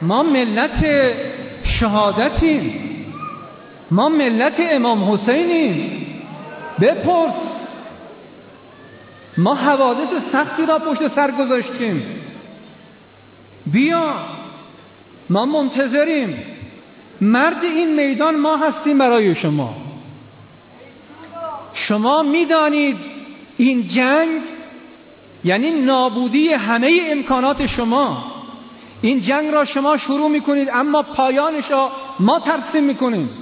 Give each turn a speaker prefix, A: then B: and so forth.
A: ما ملت شهادتیم، ما ملت امام حسینیم. بپرس، ما حوادث سختی را پشت سر گذاشتیم. بیا، ما منتظریم. مرد این میدان ما هستیم برای شما. شما میدانید این جنگ یعنی نابودی همه امکانات شما. این جنگ را شما شروع میکنید اما پایانش را ما ترسیم میکنیم.